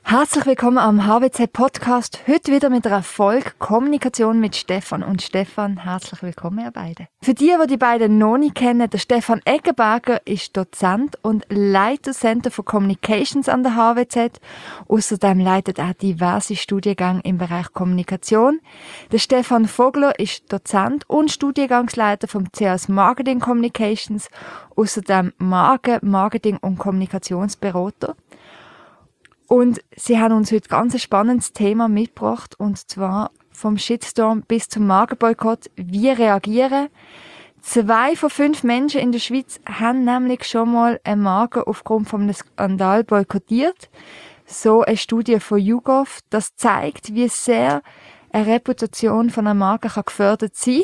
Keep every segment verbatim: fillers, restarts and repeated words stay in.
Herzlich willkommen am H W Z-Podcast. Heute wieder mit einer Folge Kommunikation mit Stefan und Stefan. Herzlich willkommen, ihr beiden. Für die, die die beiden noch nicht kennen, der Stefan Eggenberger ist Dozent und Leiter Center for Communications an der H W Z. Außerdem leitet er diverse Studiengänge im Bereich Kommunikation. Der Stefan Vogler ist Dozent und Studiengangsleiter vom C A S Marketing Communications. Außerdem Marken-, Marketing- und Kommunikationsberater. Und sie haben uns heute ganz ein spannendes Thema mitgebracht, und zwar vom Shitstorm bis zum Markenboykott. Wie reagieren? Zwei von fünf Menschen in der Schweiz haben nämlich schon mal eine Marke aufgrund von einem Skandal boykottiert. So eine Studie von YouGov, das zeigt, wie sehr eine Reputation von einer Marke kann gefördert sein.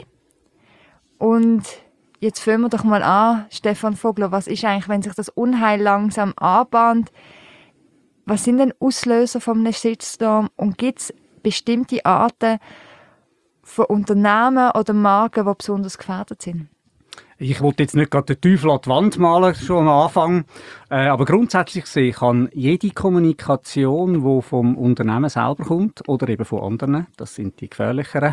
Und jetzt fangen wir doch mal an, Stefan Vogler, was ist eigentlich, wenn sich das Unheil langsam anbahnt? Was sind denn Auslöser von einem Shitstorm und gibt es bestimmte Arten von Unternehmen oder Marken, die besonders gefährdet sind? Ich wollte jetzt nicht gerade den Teufel an die Wand malen, schon am Anfang. Äh, aber grundsätzlich gesehen kann jede Kommunikation, die vom Unternehmen selber kommt oder eben von anderen, das sind die gefährlicheren,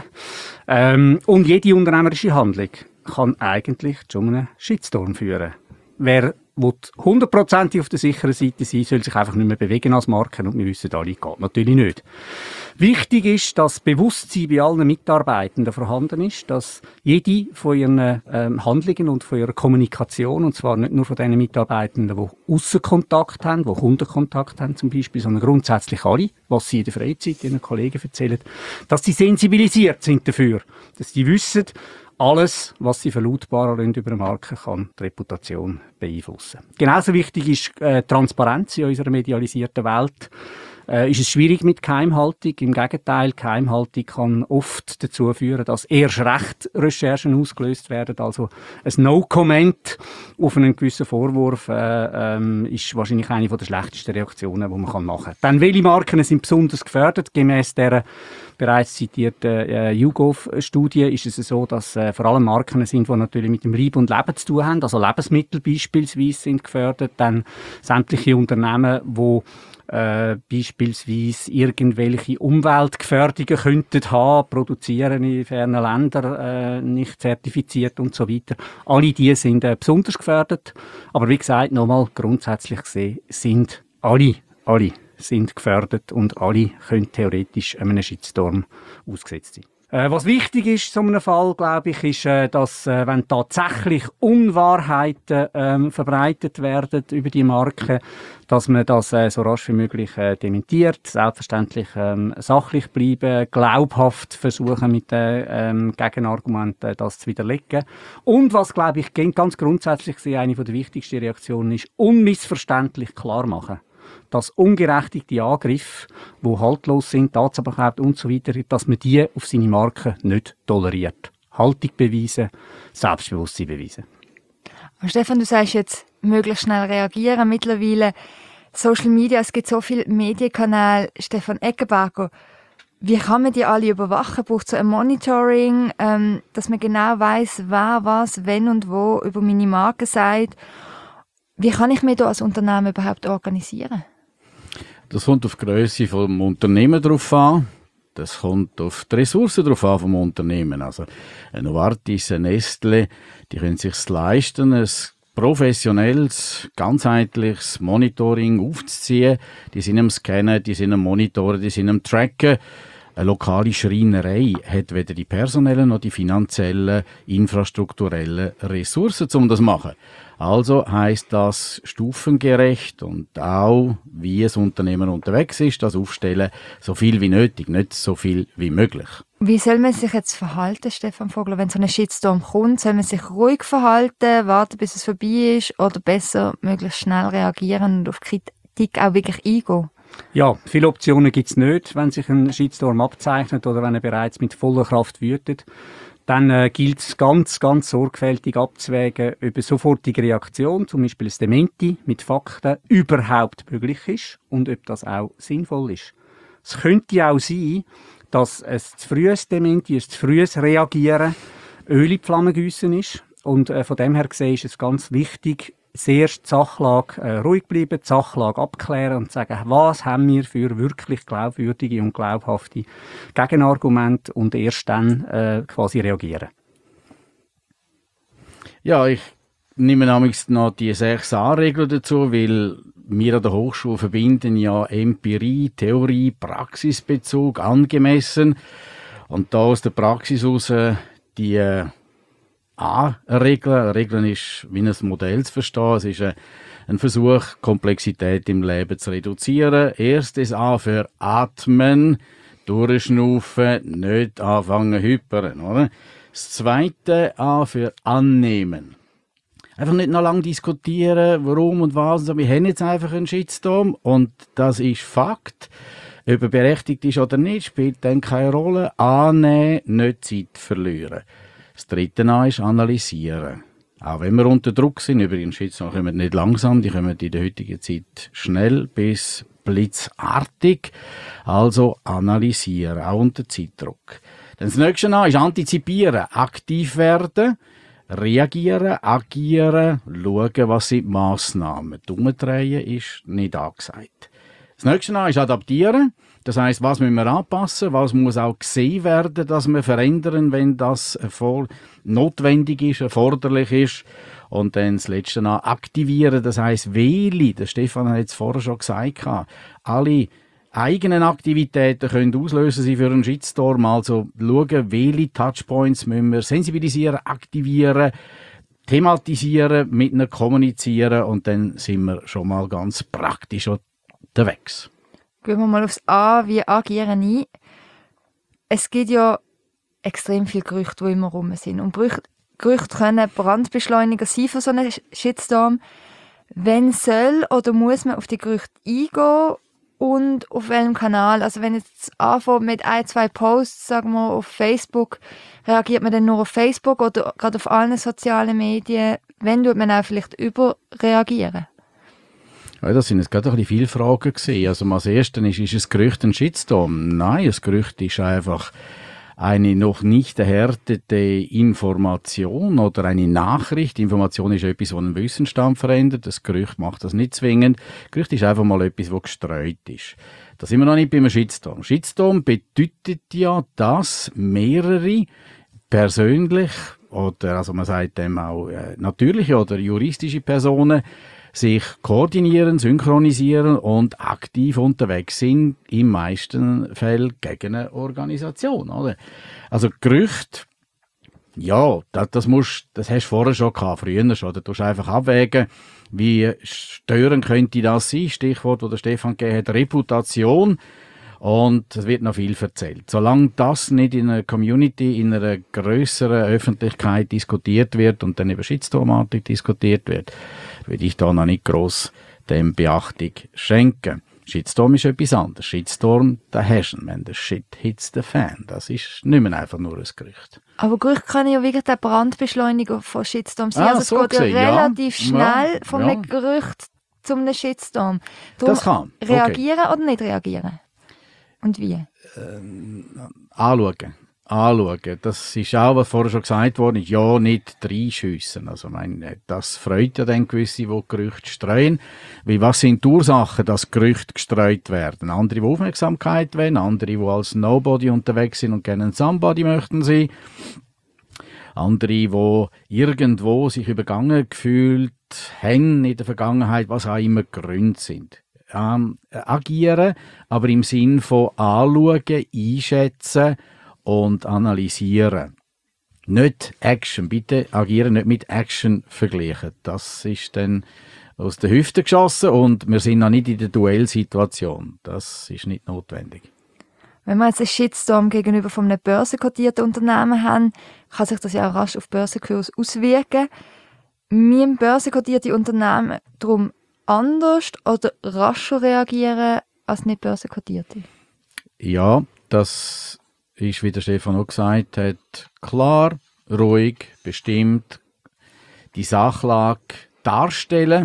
ähm, und jede unternehmerische Handlung kann eigentlich zu einem Shitstorm führen. Wer will hundertprozentig auf der sicheren Seite sein, soll sich einfach nicht mehr bewegen als Marke, und wir wissen alle, geht natürlich nicht. Wichtig ist, dass Bewusstsein bei allen Mitarbeitenden vorhanden ist, dass jede von ihren ähm, Handlungen und von ihrer Kommunikation, und zwar nicht nur von den Mitarbeitenden, die Aussenkontakt haben, die Kundenkontakt haben zum Beispiel, sondern grundsätzlich alle, was sie in der Freizeit ihren Kollegen erzählen, dass sie sensibilisiert sind dafür, dass sie wissen, alles, was sie verlautbaren über eine Marke, kann die Reputation beeinflussen. Genauso wichtig ist äh, Transparenz in unserer medialisierten Welt. Äh, ist es schwierig mit Geheimhaltung? Im Gegenteil, Geheimhaltung kann oft dazu führen, dass erst recht Recherchen ausgelöst werden. Also ein No-Comment auf einen gewissen Vorwurf äh, ähm, ist wahrscheinlich eine der schlechtesten Reaktionen, die man machen kann. Dann, welche Marken sind besonders gefördert? Gemäss der bereits zitierten äh, YouGov-Studie ist es so, dass äh, vor allem Marken sind, die natürlich mit dem Leib und Leben zu tun haben. Also Lebensmittel beispielsweise sind gefördert. Dann sämtliche Unternehmen, die Äh, beispielsweise irgendwelche Umweltgefährdungen könnten haben, produzieren in fernen Ländern äh, nicht zertifiziert und so weiter. Alle die sind äh, besonders gefährdet. Aber wie gesagt, nochmal grundsätzlich gesehen, sind alle, alle sind gefährdet und alle können theoretisch einem Shitstorm ausgesetzt sein. Äh, was wichtig ist in so einem Fall, glaube ich, ist, äh, dass äh, wenn tatsächlich Unwahrheiten ähm, verbreitet werden über die Marke, dass man das äh, so rasch wie möglich äh, dementiert, selbstverständlich ähm, sachlich bleiben, glaubhaft versuchen mit den ähm, Gegenargumenten das zu widerlegen. Und was, glaube ich, ganz grundsätzlich eine der wichtigsten Reaktionen ist, unmissverständlich klar machen, dass ungerechtigte Angriffe, die haltlos sind, Tatsachen und so weiter, dass man die auf seine Marke nicht toleriert. Haltung beweisen, Selbstbewusstsein beweisen. Und Stefan, du sagst jetzt, möglichst schnell reagieren. Mittlerweile Social Media, es gibt so viele Medienkanäle. Stefan Eggenberger, wie kann man die alle überwachen? Braucht es so ein Monitoring, ähm, dass man genau weiss, wer was, wenn und wo über meine Marke sagt? Wie kann ich mich da als Unternehmen überhaupt organisieren? Das kommt auf die Grösse des Unternehmens drauf an. Das kommt auf die Ressourcen drauf an vom Unternehmen. Also ein Novartis, ein Nestle, die können sich leisten, ein professionelles, ganzheitliches Monitoring aufzuziehen. Die sind am Scannen, die sind am Monitoren, die sind am Tracken. Eine lokale Schreinerei hat weder die personellen noch die finanziellen, infrastrukturellen Ressourcen, um das zu machen. Also heisst das stufengerecht und auch, wie ein Unternehmen unterwegs ist, das aufstellen, so viel wie nötig, nicht so viel wie möglich. Wie soll man sich jetzt verhalten, Stefan Vogler, wenn so ein Shitstorm kommt? Soll man sich ruhig verhalten, warten, bis es vorbei ist, oder besser möglichst schnell reagieren und auf Kritik auch wirklich eingehen? Ja, viele Optionen gibt es nicht, wenn sich ein Shitstorm abzeichnet oder wenn er bereits mit voller Kraft wütet. Dann äh, gilt es ganz, ganz sorgfältig abzuwägen, ob eine sofortige Reaktion, zum Beispiel ein Dementi mit Fakten, überhaupt möglich ist und ob das auch sinnvoll ist. Es könnte auch sein, dass ein zu frühes Dementi, ein zu frühes Reagieren Öl in die Flamme gießen ist. Und äh, von dem her gesehen ist es ganz wichtig, zuerst die Sachlage äh, ruhig bleiben, die Sachlage abklären und sagen, was haben wir für wirklich glaubwürdige und glaubhafte Gegenargumente und erst dann äh, quasi reagieren. Ja, ich nehme nämlich noch die sechs A-Regeln dazu, weil wir an der Hochschule verbinden ja Empirie, Theorie, Praxisbezug, angemessen. Und da aus der Praxis heraus die äh, A-Regeln. Regeln ist wie ein Modell zu verstehen. Es ist ein, ein Versuch, Komplexität im Leben zu reduzieren. Erstes A für Atmen, durchschnaufen, nicht anfangen zu hypern, oder? Das zweite A für Annehmen. Einfach nicht noch lange diskutieren, warum und was. Wir haben jetzt einfach einen Shitstorm und das ist Fakt. Ob er berechtigt ist oder nicht, spielt dann keine Rolle. Annehmen, nicht Zeit verlieren. Das dritte A ist analysieren. Auch wenn wir unter Druck sind, übrigens Shitstorm kommen nicht langsam, die kommen in der heutigen Zeit schnell bis blitzartig. Also analysieren, auch unter Zeitdruck. Das nächste A ist antizipieren, aktiv werden, reagieren, agieren, schauen, was sind die Massnahmen. Umdrehen ist nicht angesagt. Das nächste A ist adaptieren. Das heisst, was müssen wir anpassen, was muss auch gesehen werden, dass wir verändern, wenn das notwendig ist, erforderlich ist. Und dann das letzte A, aktivieren. Das heisst, wähle. Der Stefan hat es vorher schon gesagt. Alle eigenen Aktivitäten können auslösen sie für einen Shitstorm. Also schauen, welche Touchpoints müssen wir sensibilisieren, aktivieren, thematisieren, mit ihnen kommunizieren und dann sind wir schon mal ganz praktisch unterwegs. Gehen wir mal aufs A, wie agieren ein. Es gibt ja extrem viele Gerüchte, die immer rum sind. Und Gerüchte, Gerüchte können Brandbeschleuniger sein für so einen Shitstorm. Wenn soll oder muss man auf die Gerüchte eingehen? Und auf welchem Kanal? Also wenn jetzt anfängt mit ein, zwei Posts, sagen wir, auf Facebook, reagiert man dann nur auf Facebook oder gerade auf allen sozialen Medien? Wenn tut man auch vielleicht überreagieren? Ja, das sind jetzt gerade ein bisschen viele Fragen gewesen. Also als erstes ist, ist ein Gerücht ein Shitstorm? Nein, ein Gerücht ist einfach eine noch nicht erhärtete Information oder eine Nachricht. Information ist etwas, das einen Wissensstand verändert. Das Gerücht macht das nicht zwingend. Gerücht ist einfach mal etwas, das gestreut ist. Da sind wir noch nicht beim Shitstorm. Shitstorm bedeutet ja, dass mehrere persönlich oder, also man sagt dem auch äh, natürliche oder juristische Personen sich koordinieren, synchronisieren und aktiv unterwegs sind, im meisten Fällen gegen eine Organisation, oder? Also Gerüchte, ja, das, das musst, das hast du vorher schon gehabt, früher schon, da tust du einfach abwägen, wie störend könnte das sein, Stichwort, das der Stefan gegeben hat, Reputation, und es wird noch viel erzählt. Solange das nicht in einer Community, in einer grösseren Öffentlichkeit diskutiert wird und dann über Shitstormatik diskutiert wird, würde ich da noch nicht gross dem Beachtung schenken. Shitstorm ist etwas anderes. Shitstorm, da hast du ihn, wenn der Shit hits the fan. Das ist nicht mehr einfach nur ein Gerücht. Aber Gerücht kann ja wirklich der Brandbeschleuniger von Shitstorm sein. Ah, also es so geht ja gesehen, relativ ja. schnell Ja, von ja. einem Gerücht zu einem Shitstorm. Darum Das kann. Okay. reagieren oder nicht reagieren? Und wie? Ähm, anschauen. Anschauen. Das ist auch, was vorher schon gesagt worden ist, ja, nicht reinschiessen. Also, ich meine, das freut ja dann gewisse, die Gerüchte streuen. Weil was sind die Ursachen, dass Gerüchte gestreut werden? Andere, die Aufmerksamkeit wollen, andere, die als Nobody unterwegs sind und gerne ein Somebody möchten sein. Andere, die irgendwo sich übergangen gefühlt haben in der Vergangenheit, was auch immer Gründe sind. Ähm, agieren, aber im Sinn von anschauen, einschätzen und analysieren. Nicht Action. Bitte agieren nicht mit Action vergleichen. Das ist dann aus der Hüfte geschossen und wir sind noch nicht in der Duellsituation. Das ist nicht notwendig. Wenn wir jetzt einen Shitstorm gegenüber von einem börsenkotierten Unternehmen haben, kann sich das ja auch rasch auf Börsenkurs auswirken. Müssen börsenkotierte Unternehmen darum anders oder rascher reagieren als nicht börsenkotierte? Ja, das ist, wie der Stefan auch gesagt hat, klar, ruhig, bestimmt die Sachlage darstellen.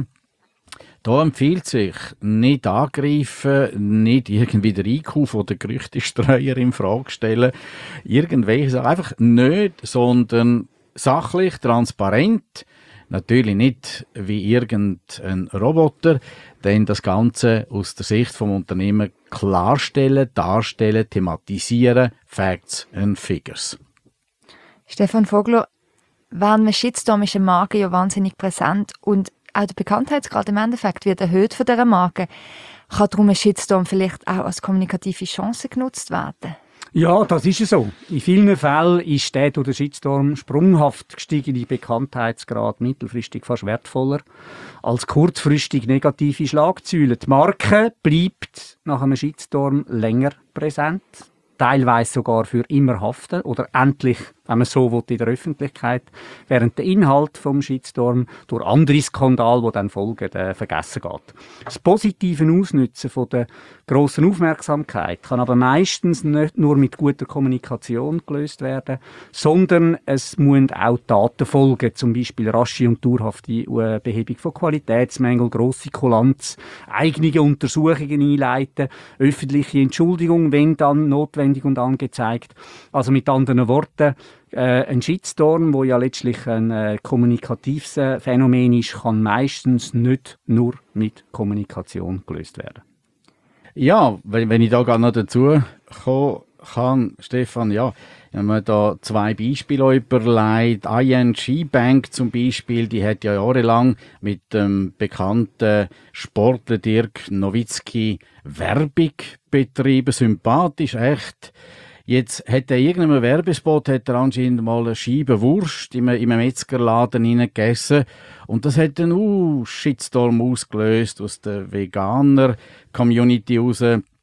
Da empfiehlt sich nicht angreifen, nicht irgendwie den I Q von der Gerüchtestreuer in Frage stellen, irgendwelche Sachen, einfach nicht, sondern sachlich, transparent, Natürlich nicht wie irgendein Roboter, denn das Ganze aus der Sicht vom Unternehmen klarstellen, darstellen, thematisieren, Facts and Figures. Stefan Vogler, während einem Shitstorm ist eine Marke ja wahnsinnig präsent und auch der Bekanntheitsgrad im Endeffekt wird erhöht von dieser Marke. Kann darum ein Shitstorm vielleicht auch als kommunikative Chance genutzt werden? Ja, das ist es so. In vielen Fällen ist der durch den Shitstorm sprunghaft gestiegene Bekanntheitsgrad mittelfristig fast wertvoller als kurzfristig negative Schlagzeilen. Die Marke bleibt nach einem Shitstorm länger präsent, teilweise sogar für immer haften oder endlich, wenn man so will, in der Öffentlichkeit, während der Inhalt vom Shitstorm durch andere Skandale, die dann folgen, äh, vergessen geht. Das positive Ausnutzen von der grossen Aufmerksamkeit kann aber meistens nicht nur mit guter Kommunikation gelöst werden, sondern es müssen auch Taten folgen, zum Beispiel rasche und dauerhafte äh, Behebung von Qualitätsmängeln, grosse Kulanz, eigene Untersuchungen einleiten, öffentliche Entschuldigung, wenn dann notwendig und angezeigt. Also mit anderen Worten, Äh, ein Shitstorm, wo ja letztlich ein äh, kommunikatives äh, Phänomen ist, kann meistens nicht nur mit Kommunikation gelöst werden. Ja, wenn, wenn ich da gerade noch dazu kommen kann, Stefan, ja, wenn man da zwei Beispiele überlegt, I N G Bank zum Beispiel, die hat ja jahrelang mit dem bekannten Sportler Dirk Nowitzki Werbung betrieben, sympathisch, echt. Jetzt hat er irgendeinem Werbespot hat er anscheinend mal eine Scheibe Wurst in einem, in einem Metzgerladen hineingegessen. Und das hat einen uh, Shitstorm ausgelöst aus der Veganer-Community raus,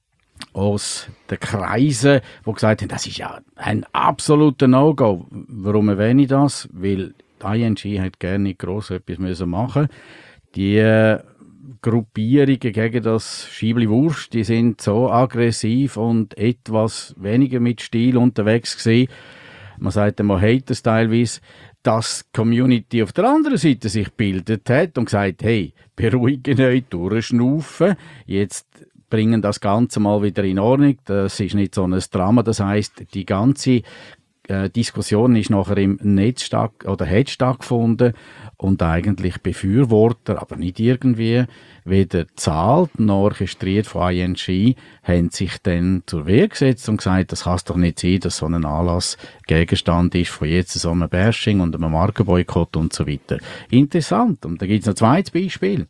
aus den Kreisen, die gesagt haben, das ist ja ein absoluter No-Go. Warum erwähne ich das? Weil die I N G hat gerne nicht gross etwas machen. Die äh, Gruppierungen gegen das Scheibli Wurst, die sind so aggressiv und etwas weniger mit Stil unterwegs gewesen. Man sagt einmal Haters teilweise, dass die Community auf der anderen Seite sich gebildet hat und gesagt, hey, beruhigen euch, durchschnaufen, jetzt bringen das Ganze mal wieder in Ordnung, das ist nicht so ein Drama, das heisst, die ganze äh, Diskussion ist nachher im Netz statt, oder hat stattgefunden und eigentlich Befürworter, aber nicht irgendwie weder zahlt noch orchestriert von I N G, haben sich dann zur Wehr gesetzt und gesagt, das kann es doch nicht sein, dass so ein Anlass Gegenstand ist von jetzt so einem Bashing und einem Markenboykott und so weiter. Interessant. Und da gibt es noch ein zweites Beispiel.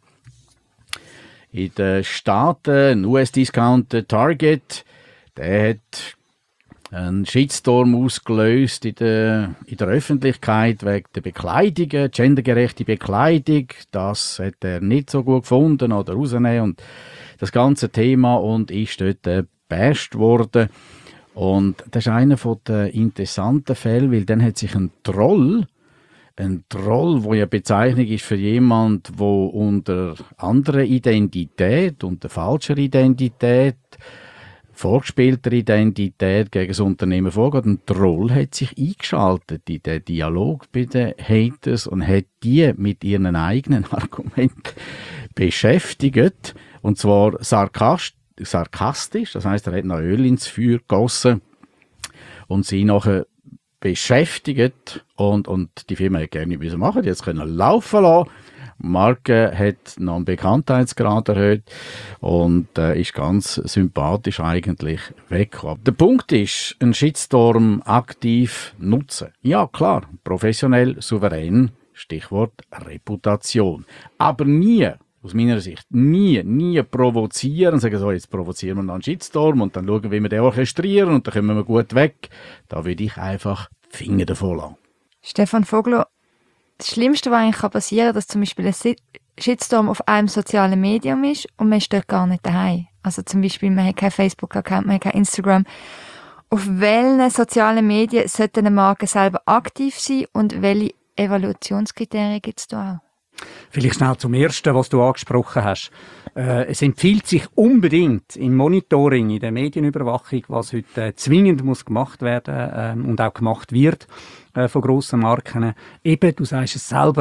In den Staaten, ein U S-Discounter Target, der hat einen Shitstorm ausgelöst in der, in der Öffentlichkeit wegen der Bekleidung, gendergerechte Bekleidung. Das hat er nicht so gut gefunden oder rausnehmen und das ganze Thema und ist dort äh, gebasht worden. Und das ist einer der interessanten Fälle, weil dann hat sich ein Troll, ein Troll, wo ja Bezeichnung ist für jemand, der unter anderer Identität, unter falscher Identität, vorgespielter Identität gegen das Unternehmen vorgeht. Ein Troll hat sich eingeschaltet in den Dialog bei den Haters und hat die mit ihren eigenen Argumenten beschäftigt. Und zwar sarkastisch, sarkastisch, das heisst, er hat noch Öl ins Feuer gegossen und sie nachher beschäftigt und, und die Firma hat gerne müssen machen, jetzt können laufen lassen. Die Marke hat noch einen Bekanntheitsgrad erhöht und äh, ist ganz sympathisch eigentlich weggekommen. Der Punkt ist, einen Shitstorm aktiv nutzen. Ja, klar, professionell, souverän, Stichwort Reputation. Aber nie, aus meiner Sicht, nie, nie provozieren und sagen, so, jetzt provozieren wir noch einen Shitstorm und dann schauen, wie wir den orchestrieren und dann kommen wir gut weg. Da würde ich einfach die Finger davon lassen. Stefan Vogler, das Schlimmste, was eigentlich passieren kann, dass zum Beispiel ein Shitstorm auf einem sozialen Medium ist und man ist dort gar nicht daheim. Also zum Beispiel, man hat keinen Facebook-Account, man hat kein Instagram. Auf welchen sozialen Medien sollte eine Marke selber aktiv sein und welche Evaluationskriterien gibt es da auch? Vielleicht schnell zum Ersten, was du angesprochen hast. Äh, es empfiehlt sich unbedingt im Monitoring, in der Medienüberwachung, was heute äh, zwingend muss gemacht werden ähm, und auch gemacht wird äh, von grossen Marken. Eben, du sagst es selber,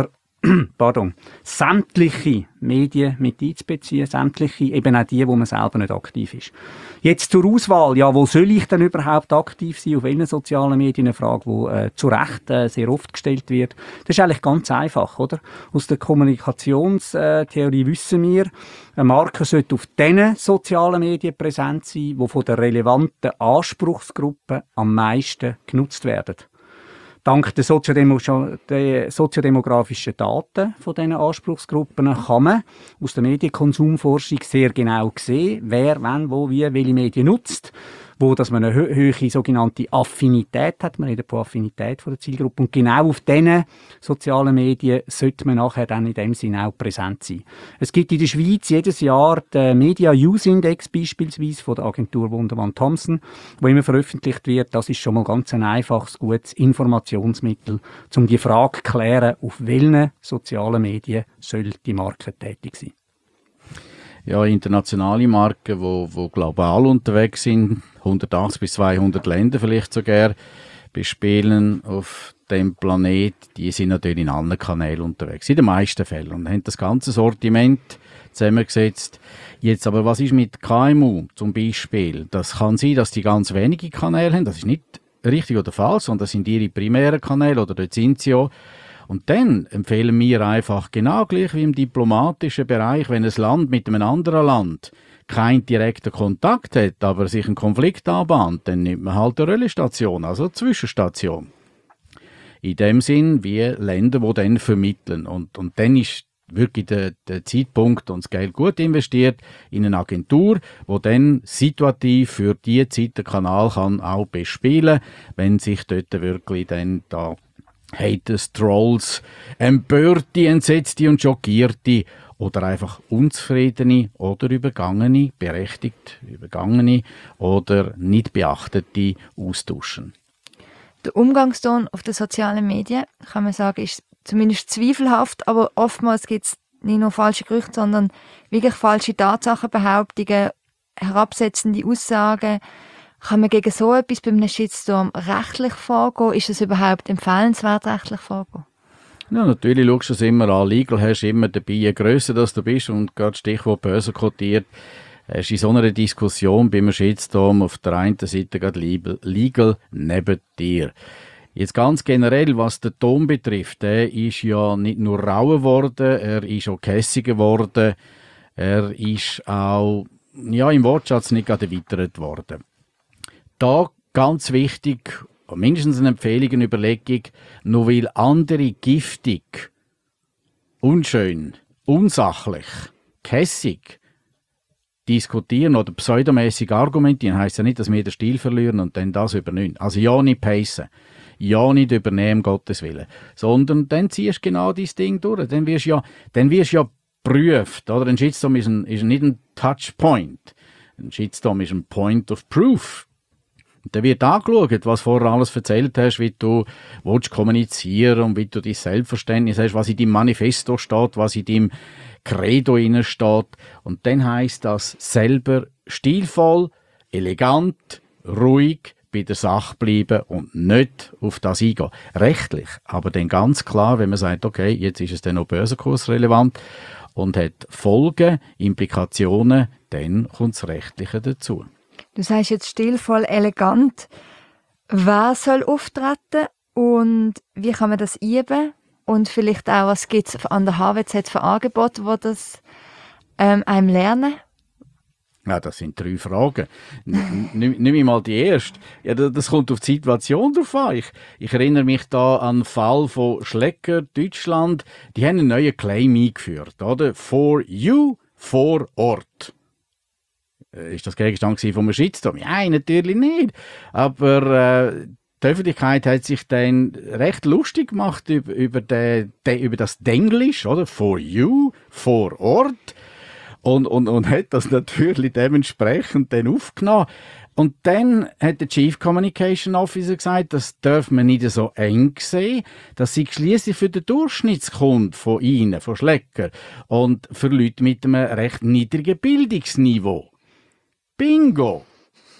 pardon, sämtliche Medien mit einzubeziehen, sämtliche, eben auch die, wo man selber nicht aktiv ist. Jetzt zur Auswahl, ja, wo soll ich denn überhaupt aktiv sein, auf welchen sozialen Medien, eine Frage, die äh, zu Recht äh, sehr oft gestellt wird. Das ist eigentlich ganz einfach, oder? Aus der Kommunikationstheorie wissen wir, eine Marke sollte auf den sozialen Medien präsent sein, die von der relevanten Anspruchsgruppe am meisten genutzt werden. Dank der Soziodemo- der soziodemografischen Daten von diesen Anspruchsgruppen kann man aus der Medienkonsumforschung sehr genau sehen, wer, wann, wo, wie, welche Medien nutzt, wo dass man eine hö- hohe sogenannte Affinität hat, man redet von Affinität von der Zielgruppe, und genau auf diesen sozialen Medien sollte man nachher dann in dem Sinne auch präsent sein. Es gibt in der Schweiz jedes Jahr den Media Use Index beispielsweise von der Agentur Wundermann Thompson, wo immer veröffentlicht wird. Das ist schon mal ganz ein einfaches, gutes Informationsmittel, um die Frage zu klären, auf welchen sozialen Medien soll die Marke tätig sein. Ja, internationale Marken, wo, wo global unterwegs sind, hundertachtzig bis zweihundert Länder vielleicht sogar bespielen auf dem Planet, die sind natürlich in allen Kanälen unterwegs, in den meisten Fällen, und haben das ganze Sortiment zusammengesetzt. Jetzt aber, was ist mit K M U zum Beispiel? Das kann sein, dass die ganz wenige Kanäle haben, das ist nicht richtig oder falsch, sondern das sind ihre primären Kanäle, oder dort sind sie ja. Und dann empfehlen wir einfach, genau gleich wie im diplomatischen Bereich, wenn ein Land mit einem anderen Land keinen direkten Kontakt hat, aber sich ein Konflikt anbahnt, dann nimmt man halt eine Relais-Station, also eine Zwischenstation. In dem Sinn wie Länder, die dann vermitteln. Und, und dann ist wirklich der, der Zeitpunkt und das Geld gut investiert in eine Agentur, die dann situativ für diese Zeit den Kanal kann auch bespielen, wenn sich dort wirklich dann da Haters, Trolls, Empörte, Entsetzte und Schockierte oder einfach Unzufriedene oder Übergangene, berechtigt Übergangene oder nicht Beachtete austauschen. Der Umgangston auf den sozialen Medien, kann man sagen, ist zumindest zweifelhaft, aber oftmals gibt es nicht nur falsche Gerüchte, sondern wirklich falsche Tatsachenbehauptungen, herabsetzende Aussagen. Kann man gegen so etwas bei einem Shitstorm rechtlich vorgehen? Ist es überhaupt empfehlenswert, rechtlich vorzugehen? Ja, natürlich schaust du es immer an. Legal hast du immer dabei, je grösser das du bist und gerade Stichwort Börse kotiert, hast du in so einer Diskussion bei einem Shitstorm auf der einen Seite gerade Legal neben dir. Jetzt ganz generell, was den Ton betrifft, der ist ja nicht nur rauer geworden, er ist auch kässiger geworden, er ist auch ja, im Wortschatz nicht gerade erweitert worden. Da ganz wichtig, mindestens eine Empfehlung, eine Überlegung, nur weil andere giftig, unschön, unsachlich, kässig diskutieren oder pseudomäßig argumentieren, heisst ja nicht, dass wir den Stil verlieren und dann das übernehmen. Also ja nicht pacen, ja nicht übernehmen, um Gottes Willen, sondern dann ziehst du genau dieses Ding durch. Dann wirst du ja, dann wirst du ja geprüft. Oder? Ein Shitstorm ist, ein, ist nicht ein Touchpoint. Ein Shitstorm ist ein Point of Proof. Und dann wird angeschaut, was du vorher alles erzählt hast, wie du willst kommunizieren und wie du dein Selbstverständnis hast, was in deinem Manifesto steht, was in deinem Credo innen steht. Und dann heisst das selber stilvoll, elegant, ruhig bei der Sache bleiben und nicht auf das eingehen. Rechtlich, aber dann ganz klar, wenn man sagt, okay, jetzt ist es dann noch börsenkursrelevant und hat Folgen, Implikationen, dann kommt das Rechtliche dazu. Du sagst jetzt stilvoll, elegant. Wer soll auftreten und wie kann man das üben? Und vielleicht auch, was gibt es an der H W Z für Angebote, die das ähm, einem lernen? Ja, das sind drei Fragen. Nimm ich mal die erste. Ja, das kommt auf die Situation drauf an. Ich, ich erinnere mich da an den Fall von Schlecker, Deutschland. Die haben einen neuen Claim eingeführt, oder? For you, vor Ort. Ist das Gegenstand von einem Shitstorm? Nein, natürlich nicht. Aber äh, die Öffentlichkeit hat sich dann recht lustig gemacht über, über, den, de, über das Denglisch, oder? For you, vor Ort. Und, und, und hat das natürlich dementsprechend dann aufgenommen. Und dann hat der Chief Communication Officer gesagt, das darf man nicht so eng sehen. Das sei schliesslich für den Durchschnittskunden von Ihnen, von Schlecker, und für Leute mit einem recht niedrigen Bildungsniveau. Bingo!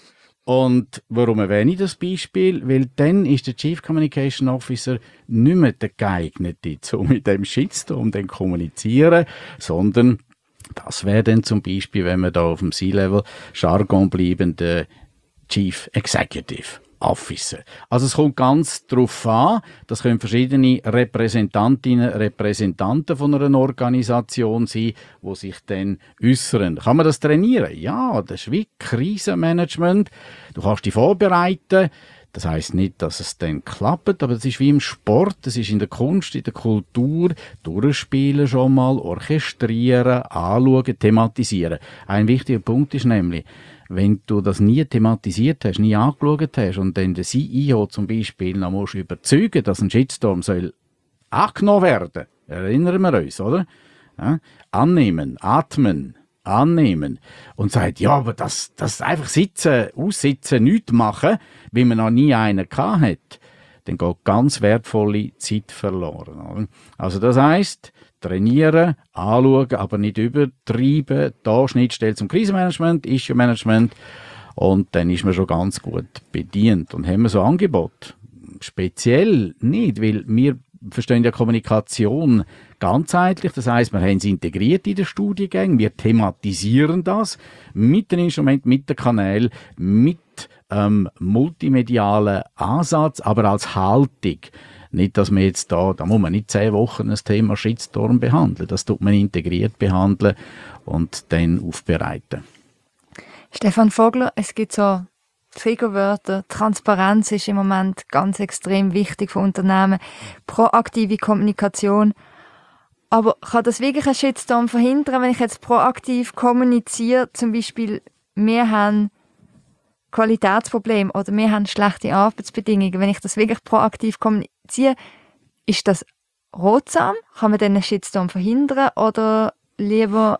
Und warum erwähne ich das Beispiel? Weil dann ist der Chief Communication Officer nicht mehr der geeignete, um mit dem Shitstorm dann kommunizieren, sondern das wäre dann zum Beispiel, wenn wir da auf dem C-Level Jargon bleiben, der Chief Executive Officer. Also es kommt ganz darauf an, das können verschiedene Repräsentantinnen, Repräsentanten von einer Organisation sein, die sich dann äußern. Kann man das trainieren? Ja, das ist wie Krisenmanagement. Du kannst dich vorbereiten. Das heisst nicht, dass es dann klappt, aber das ist wie im Sport, das ist in der Kunst, in der Kultur, durchspielen schon mal, orchestrieren, anschauen, thematisieren. Ein wichtiger Punkt ist nämlich, wenn du das nie thematisiert hast, nie angeschaut hast und dann der C E O zum Beispiel noch musst überzeugen, dass ein Shitstorm soll angenommen werden, erinnern wir uns, oder? Ja? Annehmen, atmen, annehmen und sagt, ja, aber das, das einfach sitzen, aussitzen, nichts machen, wie man noch nie einen gehabt hat, dann geht ganz wertvolle Zeit verloren. Oder? Also das heisst, trainieren, anschauen, aber nicht übertreiben. Da Schnittstelle zum Krisenmanagement, Issue-Management und dann ist man schon ganz gut bedient. Und haben wir so Angebot? Speziell nicht, weil wir verstehen ja Kommunikation ganzheitlich. Das heisst, wir haben es integriert in den Studiengängen, wir thematisieren das mit den Instrumenten, mit den Kanälen, mit ähm, multimedialen Ansatz, aber als Haltung. Nicht, dass man jetzt da, da muss man nicht zehn Wochen das Thema Shitstorm behandeln. Das tut man integriert behandeln und dann aufbereiten. Stefan Vogler, es gibt so Triggerwörter. Transparenz ist im Moment ganz extrem wichtig für Unternehmen. Proaktive Kommunikation. Aber kann das wirklich einen Shitstorm verhindern, wenn ich jetzt proaktiv kommuniziere? Zum Beispiel, wir haben Qualitätsprobleme oder wir haben schlechte Arbeitsbedingungen. Wenn ich das wirklich proaktiv kommuniziere, ist das ratsam? Kann man dann einen Shitstorm verhindern oder lieber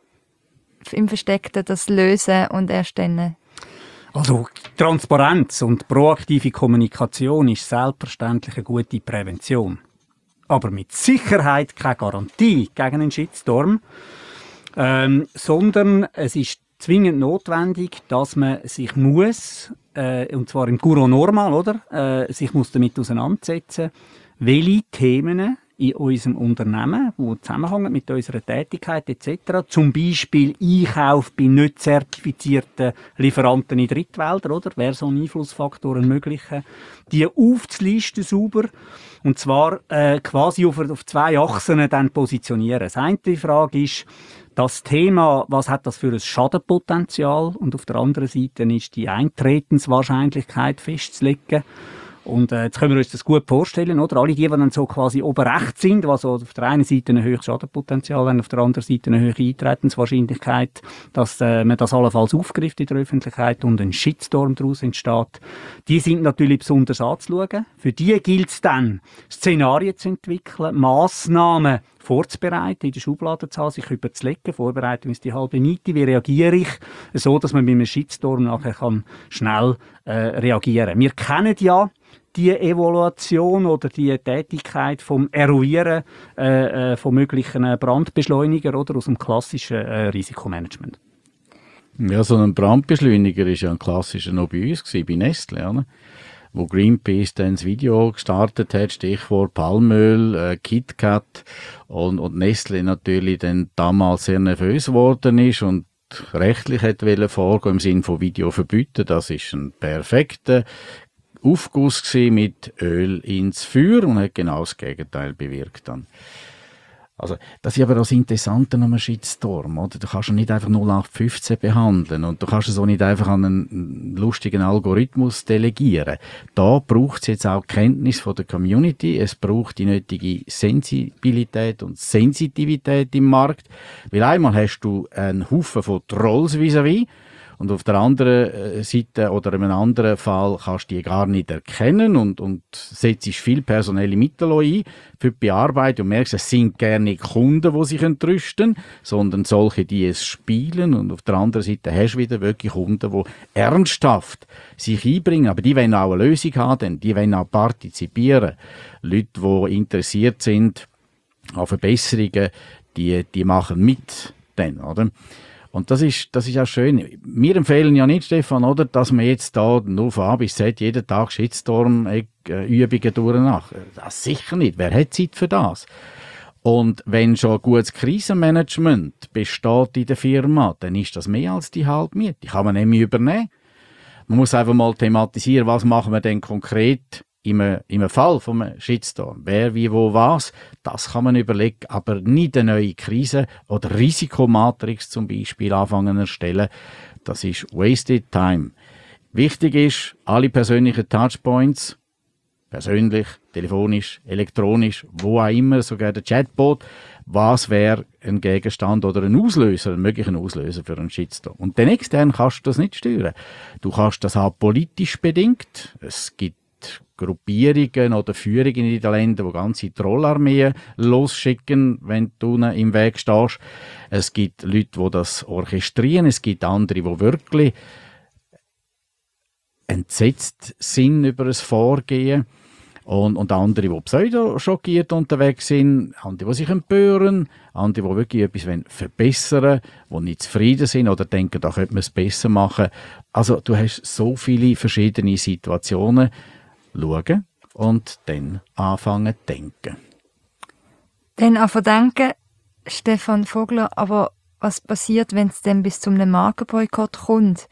im Versteckten das lösen und erst dann? Also Transparenz und proaktive Kommunikation ist selbstverständlich eine gute Prävention. Aber mit Sicherheit keine Garantie gegen einen Shitstorm, ähm, sondern es ist zwingend notwendig, dass man sich muss, äh, und zwar im Guru Normal, oder, äh, sich muss damit auseinandersetzen, welche Themen in unserem Unternehmen, die zusammenhängen mit unserer Tätigkeit et cetera, zum Beispiel Einkauf bei nicht zertifizierten Lieferanten in Drittwäldern, oder, wäre so ein Einflussfaktor ein möglicher, die aufzulisten sauber, und zwar äh, quasi auf, auf zwei Achsen dann positionieren. Das eine Frage ist, das Thema, was hat das für ein Schadenpotenzial? Und auf der anderen Seite ist die Eintretenswahrscheinlichkeit festzulegen. Und äh, jetzt können wir uns das gut vorstellen, oder? Alle die, die dann so quasi oben rechts sind, also auf der einen Seite ein höheres Schadenpotenzial haben, auf der anderen Seite eine höhere Eintretenswahrscheinlichkeit, dass äh, man das allenfalls aufgreift in der Öffentlichkeit und ein Shitstorm daraus entsteht. Die sind natürlich besonders anzuschauen. Für die gilt es dann, Szenarien zu entwickeln, Massnahmen vorzubereiten, in der Schublade zu haben, sich überzulegen. Vorbereitung ist die halbe Miete. Wie reagiere ich? So, dass man mit einem Shitstorm nachher kann schnell äh, reagieren. Wir kennen ja die Evaluation oder die Tätigkeit vom Eruieren äh, äh, von möglichen Brandbeschleuniger oder aus dem klassischen äh, Risikomanagement. Ja, so ein Brandbeschleuniger ist ja ein klassischer noch bei uns gewesen, bei Nestle, oder? Wo Greenpeace dann das Video gestartet hat, Stichwort Palmöl, äh, KitKat und, und Nestle natürlich dann damals sehr nervös geworden ist und rechtlich hätte wollen vorgehen im Sinne von Video verbieten. Das ist ein perfekter Aufguss gewesen mit Öl ins Feuer und hat genau das Gegenteil bewirkt dann. Also, das ist aber das Interessante an einem Shitstorm, oder? Du kannst ihn nicht einfach null acht fünfzehn behandeln und du kannst es auch nicht einfach an einen lustigen Algorithmus delegieren. Da braucht es jetzt auch Kenntnis von der Community, es braucht die nötige Sensibilität und Sensitivität im Markt, weil einmal hast du einen Haufen von Trolls vis-à-vis und auf der anderen Seite oder in einem anderen Fall kannst du die gar nicht erkennen und, und setzt viel personelle Mittel ein für die Bearbeitung und merkst, es sind gerne Kunden, die sich entrüsten, sondern solche, die es spielen. Und auf der anderen Seite hast du wieder wirklich Kunden, die ernsthaft sich einbringen, aber die wollen auch eine Lösung haben, die wollen auch partizipieren. Leute, die interessiert sind an Verbesserungen, die, die machen mit dann, oder? Und das ist, das ist auch schön. Wir empfehlen ja nicht, Stefan, oder, dass man jetzt da nur von A bis Z jeden Tag Shitstorm-Übungen durchmacht. Das sicher nicht. Wer hat Zeit für das? Und wenn schon gutes Krisenmanagement besteht in der Firma, dann ist das mehr als die halbe Miete. Die kann man nämlich übernehmen. Man muss einfach mal thematisieren, was machen wir denn konkret im, im Fall von einem Shitstorm. Wer, wie, wo, was. Das kann man überlegen, aber nicht eine neue Krise- oder Risikomatrix zum Beispiel anfangen erstellen. Das ist wasted time. Wichtig ist, alle persönlichen Touchpoints, persönlich, telefonisch, elektronisch, wo auch immer, sogar der Chatbot, was wäre ein Gegenstand oder ein Auslöser, ein möglicher Auslöser für einen Shitstorm. Und den extern kannst du das nicht steuern. Du kannst das auch politisch bedingt. Es gibt Gruppierungen oder Führungen in den Ländern, die ganze Trollarmeen losschicken, wenn du ihnen im Weg stehst. Es gibt Leute, die das orchestrieren. Es gibt andere, die wirklich entsetzt sind über das Vorgehen. Und, und andere, die pseudo-schockiert unterwegs sind, andere, die sich empören, andere, die wirklich etwas verbessern wollen, die nicht zufrieden sind oder denken, da könnte man es besser machen. Also du hast so viele verschiedene Situationen. Schauen und dann anfangen zu denken. Dann anfangen denken, Stefan Vogler, aber was passiert, wenn es dann bis zu einem Markenboykott kommt?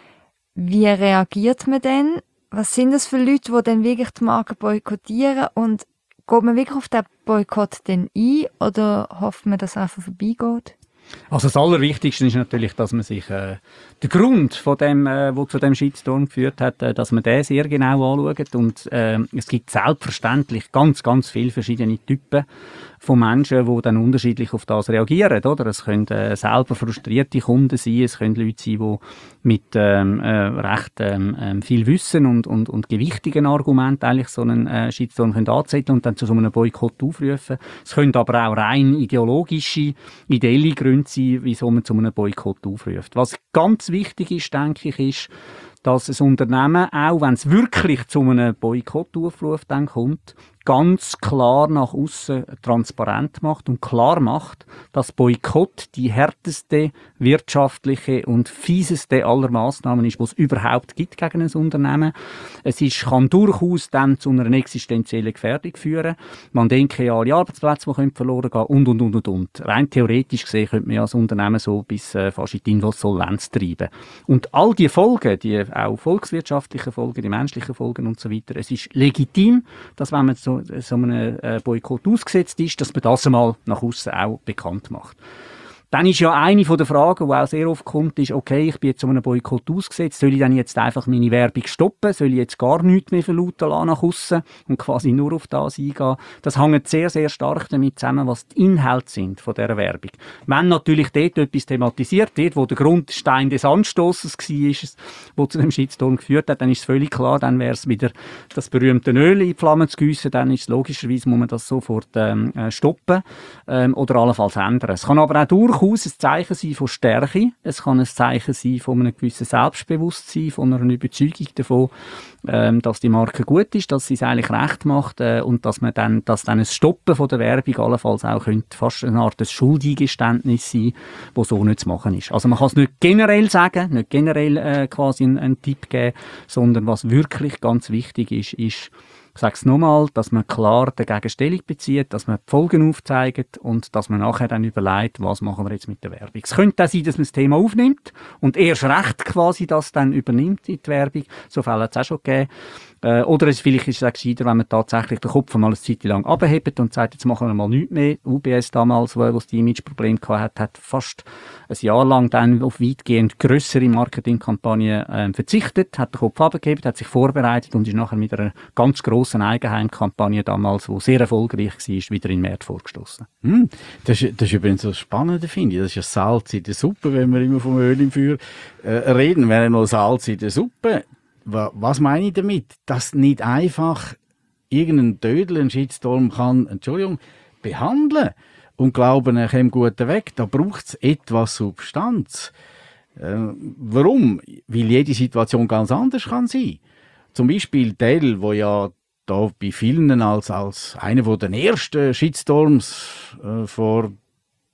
Wie reagiert man denn? Was sind das für Leute, die dann wirklich die Marke boykottieren? Und geht man wirklich auf den Boykott dann ein oder hofft man, dass er einfach vorbeigeht? Also das Allerwichtigste ist natürlich, dass man sich äh, den Grund, von dem, äh, wo zu dem Shitstorm geführt hat, äh, dass man den sehr genau anschaut. Und äh, es gibt selbstverständlich ganz, ganz viele verschiedene Typen von Menschen, die dann unterschiedlich auf das reagieren. Oder? Es können äh, selber frustrierte Kunden sein, es können Leute sein, die mit ähm, äh, recht ähm, viel Wissen und, und, und gewichtigen Argumenten eigentlich so einen äh, Shitstorm können anzetteln und dann zu so einem Boykott aufrufen. Es können aber auch rein ideologische, ideelle Gründe sein, wieso man zu einem Boykott aufruft. Was ganz wichtig ist, denke ich, ist, dass ein Unternehmen, auch wenn es wirklich zu einem Boykottaufruf dann kommt, ganz klar nach außen transparent macht und klar macht, dass Boykott die härteste wirtschaftliche und fieseste aller Massnahmen ist, die es überhaupt gibt gegen ein Unternehmen. Es ist, kann durchaus dann zu einer existenziellen Gefährdung führen. Man denke ja, alle Arbeitsplätze, die verloren gehen und, und, und, und, und. Rein theoretisch gesehen könnte man ja das Unternehmen so bis äh, fast in die Insolvenz treiben. Und all die Folgen, die auch volkswirtschaftlichen Folgen, die menschlichen Folgen und so weiter, es ist legitim, dass wenn man so so einem äh, Boykott ausgesetzt ist, dass man das einmal nach außen auch bekannt macht. Dann ist ja eine von der Fragen, die auch sehr oft kommt, ist, okay, ich bin jetzt so einem Boykott ausgesetzt, soll ich dann jetzt einfach meine Werbung stoppen? Soll ich jetzt gar nichts mehr verlauten lassen nach aussen und quasi nur auf das eingehen? Das hängt sehr, sehr stark damit zusammen, was die Inhalte sind von dieser Werbung. Wenn natürlich dort etwas thematisiert wird, wo der Grundstein des Anstosses war, wo zu dem Shitstorm geführt hat, dann ist es völlig klar, dann wäre es wieder das berühmte Öl in die Flammen zu gießen, dann ist es logischerweise, muss man das sofort ähm, stoppen ähm, oder allenfalls ändern. Es kann aber auch durch ein Zeichen sein von Stärke, es kann ein Zeichen sein von einem gewissen Selbstbewusstsein, von einer Überzeugung davon, ähm, dass die Marke gut ist, dass sie es eigentlich recht macht äh, und dass man dann, dass dann ein Stoppen von der Werbung allenfalls auch könnte fast eine Art des Schuldeingeständnis sein, wo so nicht zu machen ist. Also man kann es nicht generell sagen, nicht generell äh, quasi einen, einen Tipp geben, sondern was wirklich ganz wichtig ist, ist, ich sage es nochmal, dass man klar dagegen Stellung bezieht, dass man die Folgen aufzeigt und dass man nachher dann überlegt, was machen wir jetzt mit der Werbung. Es könnte auch sein, dass man das Thema aufnimmt und erst recht quasi das dann übernimmt in die Werbung. So Fälle hat es auch schon gegeben. Äh, oder es, vielleicht ist es auch gescheiter, wenn man tatsächlich den Kopf mal eine Zeit lang abhebt und sagt, jetzt machen wir mal nichts mehr. U B S damals, wo es die Imageprobleme hatte, hat fast ein Jahr lang dann auf weitgehend grössere Marketingkampagnen äh, verzichtet, hat den Kopf abgehebt, hat sich vorbereitet und ist nachher mit einer ganz grossen Eigenheimkampagne damals, die sehr erfolgreich war, wieder in den Markt vorgestoßen. Hm, das, ist, das ist übrigens das Spannende, finde ich. Das ist ja Salz in der Suppe, wenn wir immer vom Öl im Feuer äh, reden. Wäre noch Salz in der Suppe. Was meine ich damit? Dass nicht einfach irgendein Dödel, ein Shitstorm kann, Entschuldigung, behandeln und glauben, er käme gut weg. Da braucht es etwas Substanz. Äh, warum? Weil jede Situation ganz anders kann sein. Zum Beispiel Dell, wo ja da bei vielen als, als einer der ersten Shitstorms äh, vor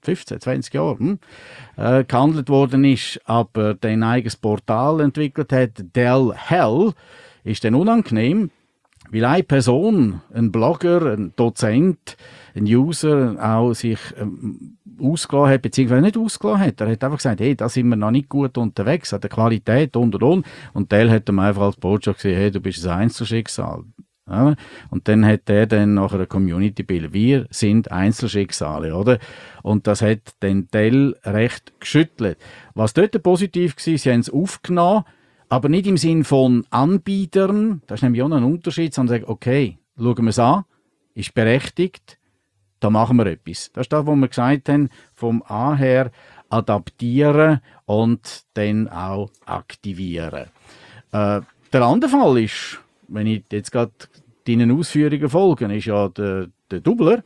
fünfzehn, zwanzig Jahren hm, äh, gehandelt worden ist, aber dann ein eigenes Portal entwickelt hat, Dell Hell, ist dann unangenehm, weil eine Person, ein Blogger, ein Dozent, ein User auch sich ähm, ausgelassen hat, beziehungsweise nicht ausgelassen hat. Er hat einfach gesagt, hey, da sind wir noch nicht gut unterwegs, an der Qualität und und und. Und Dell hat ihm einfach als Botschaft gesagt, hey, du bist ein Einzelschicksal. Ja? Und dann hat er dann nachher eine Community gebildet. Wir sind Einzelschicksale, oder? Und das hat dann Dell recht geschüttelt. Was dort positiv war, sie haben es aufgenommen, aber nicht im Sinn von Anbietern, das ist nämlich auch noch ein Unterschied, sondern sagen, okay, schauen wir es an, ist berechtigt, da machen wir etwas. Das ist das, was wir gesagt haben, vom A her adaptieren und dann auch aktivieren. Äh, der andere Fall ist, wenn ich jetzt gerade deinen Ausführungen folge, ist ja der, der Doubler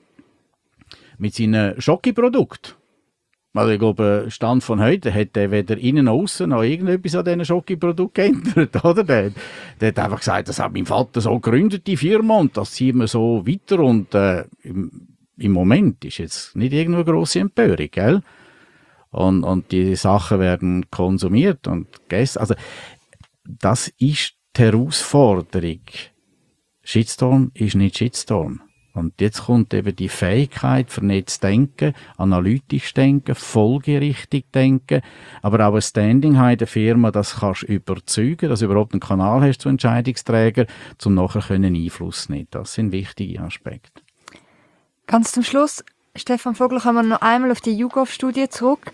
mit seinen Schoki-Produkten. Also ich glaube, Stand von heute hat er weder innen noch aussen noch irgendetwas an diesen Schoki-Produkten geändert, oder? Der, der hat einfach gesagt, das hat mein Vater so gegründet, die Firma, und das ziehen wir so weiter. Und äh, im, im Moment ist jetzt nicht irgendeine grosse Empörung, gell? Und, und die Sachen werden konsumiert und gegessen. Also das ist die Herausforderung. Shitstorm ist nicht Shitstorm. Und jetzt kommt eben die Fähigkeit, vernetzt denken, analytisch denken, folgerichtig denken, aber auch ein Standing haben in der Firma, das kannst du überzeugen, dass du überhaupt einen Kanal hast zu Entscheidungsträgern, um nachher können Einfluss zu nehmen. Das sind wichtige Aspekte. Ganz zum Schluss, Stefan Vogel, kommen wir noch einmal auf die YouGov-Studie zurück.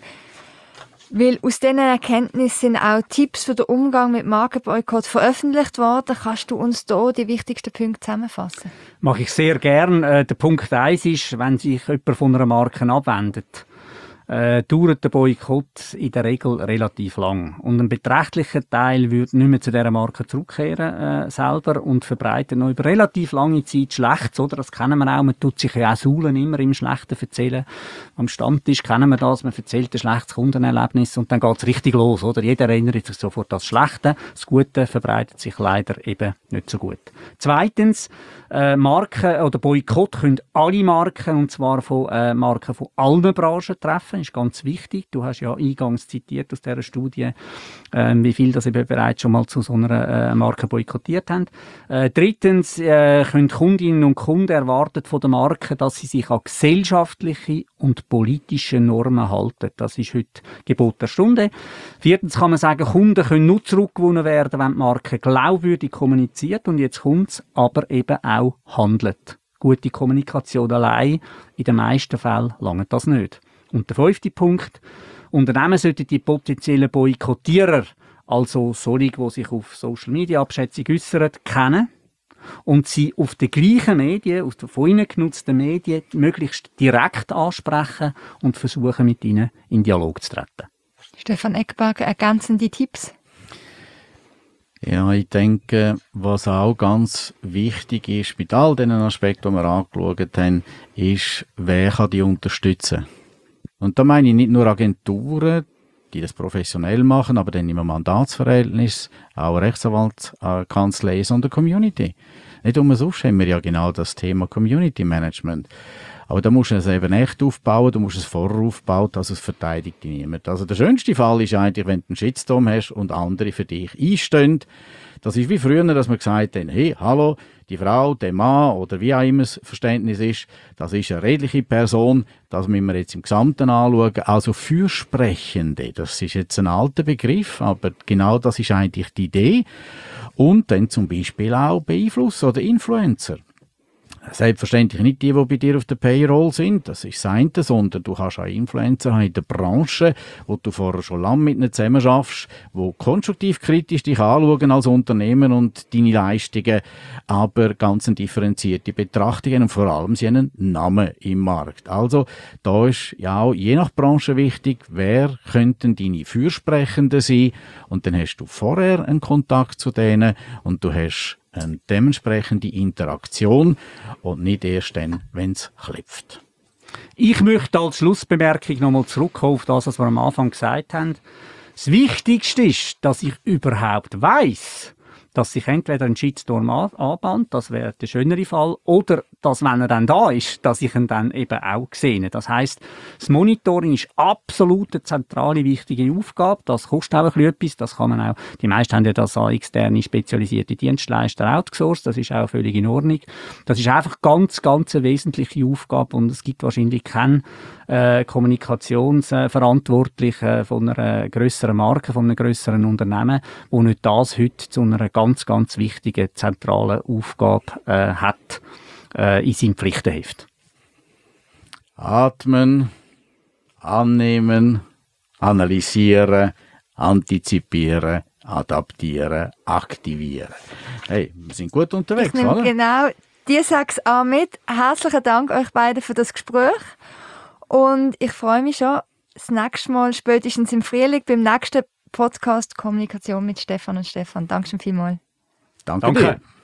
Weil aus diesen Erkenntnissen sind auch Tipps für den Umgang mit Markenboykott veröffentlicht worden. Kannst du uns hier die wichtigsten Punkte zusammenfassen? Mache ich sehr gern. Äh, der Punkt eins ist, wenn sich jemand von einer Marke abwendet, äh, dauert der Boykott in der Regel relativ lang. Und ein beträchtlicher Teil würde nicht mehr zu dieser Marke zurückkehren äh, selber und verbreitet noch über relativ lange Zeit Schlechtes, oder? Das kennen wir auch. Man tut sich ja auch saulen immer im Schlechten erzählen. Am Stammtisch kennen wir das. Man erzählt ein schlechtes Kundenerlebnis und dann geht's richtig los, oder? Jeder erinnert sich sofort an das Schlechte. Das Gute verbreitet sich leider eben nicht so gut. Zweitens, äh, Marken oder Boykott können alle Marken, und zwar von äh, Marken von allen Branchen treffen. Ist ganz wichtig. Du hast ja eingangs zitiert aus dieser Studie, äh, wie viel das eben bereits schon mal zu so einer äh, Marke boykottiert haben. Äh, drittens äh, können Kundinnen und Kunden erwarten von der Marke, dass sie sich an gesellschaftliche und politische Normen halten. Das ist heute Gebot der Stunde. Viertens kann man sagen, Kunden können nur zurückgewonnen werden, wenn die Marke glaubwürdig kommuniziert, und jetzt kommt's, aber eben auch handelt. Gute Kommunikation allein, in den meisten Fällen langt das nicht. Und der fünfte Punkt, Unternehmen sollten die potenziellen Boykottierer, also solche, die sich auf Social Media Abschätzung äußern, kennen und sie auf den gleichen Medien, auf den von ihnen genutzten Medien, möglichst direkt ansprechen und versuchen, mit ihnen in Dialog zu treten. Stefan Eggeberger, ergänzende Tipps? Ja, ich denke, was auch ganz wichtig ist, mit all den Aspekten, die wir angeschaut haben, ist, wer kann die unterstützen. Und da meine ich nicht nur Agenturen, die das professionell machen, aber dann im Mandatsverhältnis, auch Rechtsanwaltskanzleien, sondern Community. Nicht umsonst haben wir ja genau das Thema Community Management. Aber da musst du es eben echt aufbauen, du musst es vorher aufbauen, dass es verteidigt niemand. Also der schönste Fall ist eigentlich, wenn du einen Shitstorm hast und andere für dich einstehen. Das ist wie früher, dass wir gesagt haben, hey, hallo, die Frau, der Mann oder wie auch immer das Verständnis ist, das ist eine redliche Person, das müssen wir jetzt im Gesamten anschauen. Also Fürsprechende, das ist jetzt ein alter Begriff, aber genau das ist eigentlich die Idee. Und dann zum Beispiel auch Beeinflusser oder Influencer. Selbstverständlich nicht die, die bei dir auf der Payroll sind, das ist das eine, sondern du hast auch Influencer in der Branche, wo du vorher schon lange mit ihnen zusammen schaffst, die konstruktiv kritisch dich anschauen als Unternehmen und deine Leistungen, aber ganz eine differenzierte Betrachtung und vor allem sie haben einen Namen im Markt. Also da ist ja auch je nach Branche wichtig, wer könnten deine Fürsprechenden sein, und dann hast du vorher einen Kontakt zu denen und du hast eine dementsprechende Interaktion und nicht erst dann, wenn es klopft. Ich möchte als Schlussbemerkung nochmal zurückkommen auf das, was wir am Anfang gesagt haben. Das Wichtigste ist, dass ich überhaupt weiss, dass sich entweder ein Shitstorm an- anbahnt, das wäre der schönere Fall, oder dass, wenn er dann da ist, dass ich ihn dann eben auch sehe. Das heisst, das Monitoring ist absolut eine zentrale, wichtige Aufgabe. Das kostet auch ein bisschen etwas. Das kann man auch, die meisten haben ja das an externe, spezialisierte Dienstleister outgesourced. Das ist auch völlig in Ordnung. Das ist einfach ganz, ganz eine wesentliche Aufgabe und es gibt wahrscheinlich keinen äh, Kommunikationsverantwortlichen äh, von einer grösseren Marke, von einem grösseren Unternehmen, wo nicht das heute zu einer ganz, ganz wichtigen, zentralen Aufgabe äh, hat äh, in seinem Pflichtenheft. Atmen, annehmen, analysieren, antizipieren, adaptieren, aktivieren. Hey, wir sind gut unterwegs, Ich nehme oder? genau die sechs A mit. Herzlichen Dank euch beiden für das Gespräch. Und ich freue mich schon, das nächste Mal, spätestens im Frühling, beim nächsten Podcast Kommunikation mit Stefan und Stefan. Dankeschön vielmals. Danke, Danke. dir.